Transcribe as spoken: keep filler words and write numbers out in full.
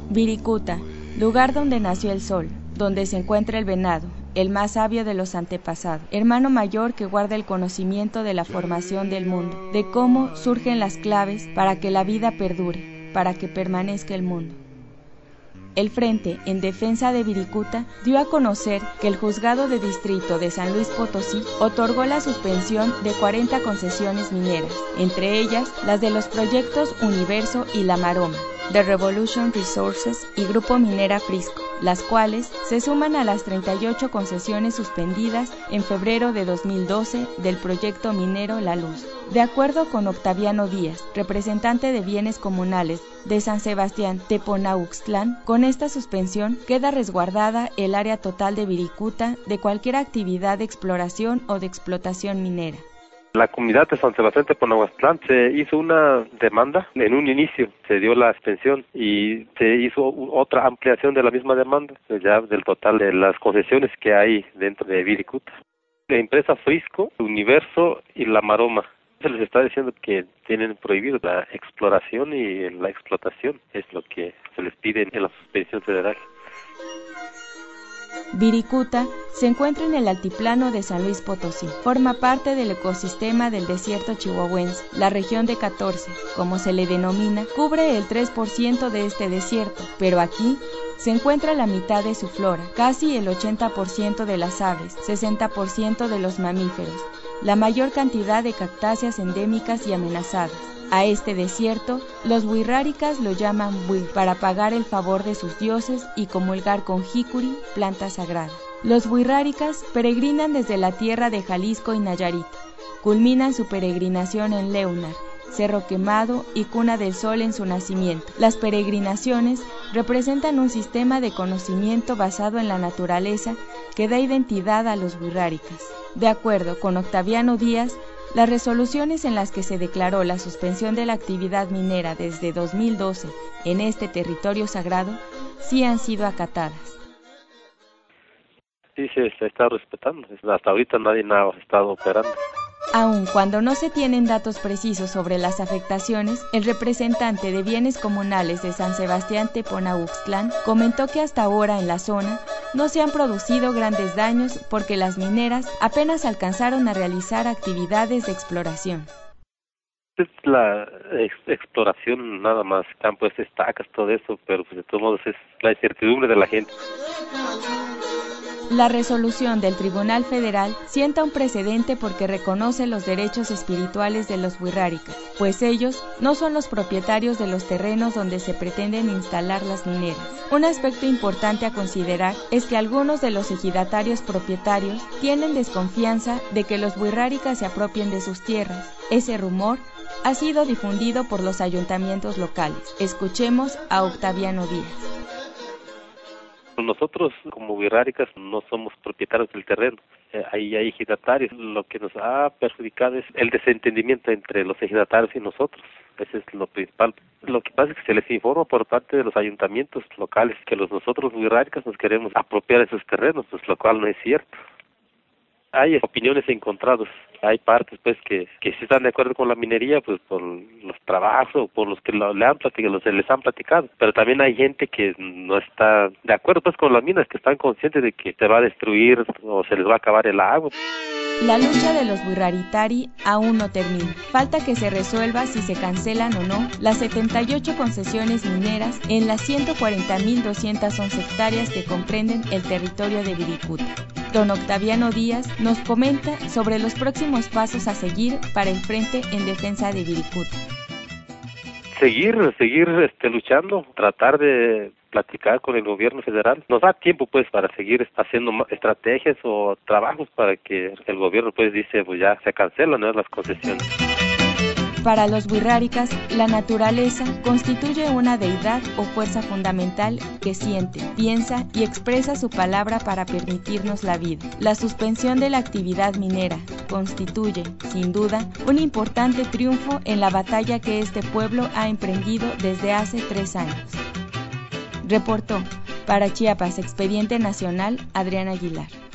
Viricuta, lugar donde nació el sol, donde se encuentra el venado, el más sabio de los antepasados, hermano mayor que guarda el conocimiento de la formación del mundo, de cómo surgen las claves para que la vida perdure, para que permanezca el mundo. El Frente en Defensa de Viricuta dio a conocer que el Juzgado de Distrito de San Luis Potosí otorgó la suspensión de cuarenta concesiones mineras, entre ellas las de los proyectos Universo y La Maroma, de Revolution Resources y Grupo Minera Frisco, las cuales se suman a las treinta y ocho concesiones suspendidas en febrero de dos mil doce del proyecto minero La Luz. De acuerdo con Octaviano Díaz, representante de bienes comunales de San Sebastián Teponauxtlán, con esta suspensión queda resguardada el área total de Viricuta de cualquier actividad de exploración o de explotación minera. La comunidad de San Sebastián Teponauxtlán se hizo una demanda. En un inicio se dio la suspensión y se hizo otra ampliación de la misma demanda, ya del total de las concesiones que hay dentro de Viricuta. La empresa Frisco, Universo y La Maroma. Se les está diciendo que tienen prohibido la exploración y la explotación, es lo que se les pide en la suspensión federal. Viricuta se encuentra en el altiplano de San Luis Potosí. Forma parte del ecosistema del desierto chihuahuense. La región de catorce, como se le denomina, cubre el tres por ciento de este desierto, pero aquí se encuentra la mitad de su flora, casi el ochenta por ciento de las aves, sesenta por ciento de los mamíferos, la mayor cantidad de cactáceas endémicas y amenazadas. A este desierto, los wixárikas lo llaman Bui, para pagar el favor de sus dioses y comulgar con jicuri, planta sagrada. Los wixárikas peregrinan desde la tierra de Jalisco y Nayarit. Culminan su peregrinación en Leunar, Cerro Quemado y Cuna del Sol en su nacimiento. Las peregrinaciones representan un sistema de conocimiento basado en la naturaleza que da identidad a los wixárikas. De acuerdo con Octaviano Díaz, las resoluciones en las que se declaró la suspensión de la actividad minera desde dos mil doce en este territorio sagrado sí han sido acatadas. Sí, se, se está respetando. Hasta ahorita nadie ha estado operando. Aun cuando no se tienen datos precisos sobre las afectaciones, el representante de bienes comunales de San Sebastián Teponauxtlán comentó que hasta ahora en la zona no se han producido grandes daños porque las mineras apenas alcanzaron a realizar actividades de exploración. Es la ex exploración nada más, campos, estacas, todo eso, pero pues de todos modos es la incertidumbre de la gente. La resolución del Tribunal Federal sienta un precedente porque reconoce los derechos espirituales de los wixárikas, pues ellos no son los propietarios de los terrenos donde se pretenden instalar las mineras. Un aspecto importante a considerar es que algunos de los ejidatarios propietarios tienen desconfianza de que los wixárikas se apropien de sus tierras. Ese rumor ha sido difundido por los ayuntamientos locales. Escuchemos a Octaviano Díaz. Nosotros como wixárikas no somos propietarios del terreno, eh, ahí hay ejidatarios. Lo que nos ha perjudicado es el desentendimiento entre los ejidatarios y nosotros, ese es lo principal. Lo que pasa es que se les informa por parte de los ayuntamientos locales que los nosotros wixárikas nos queremos apropiar de esos terrenos, pues lo cual no es cierto. Hay opiniones encontradas, hay partes pues que, que sí están de acuerdo con la minería, pues por los trabajos o por los que lo, le han platicado, los que les han platicado, pero también hay gente que no está de acuerdo pues con las minas, que están conscientes de que se va a destruir o se les va a acabar el agua. La lucha de los wixáritari aún no termina. Falta que se resuelva si se cancelan o no las setenta y ocho concesiones mineras en las ciento cuarenta mil doscientas once hectáreas que comprenden el territorio de Viricuta. Don Octaviano Díaz nos comenta sobre los próximos pasos a seguir para el Frente en Defensa de Viricuta. Seguir, seguir este, luchando, tratar de platicar con el gobierno federal. Nos da tiempo pues para seguir haciendo estrategias o trabajos para que el gobierno pues dice pues ya se cancelan, ¿no?, las concesiones. Para los wixárikas, la naturaleza constituye una deidad o fuerza fundamental que siente, piensa y expresa su palabra para permitirnos la vida. La suspensión de la actividad minera constituye, sin duda, un importante triunfo en la batalla que este pueblo ha emprendido desde hace tres años. Reportó para Chiapas Expediente Nacional Adriana Aguilar.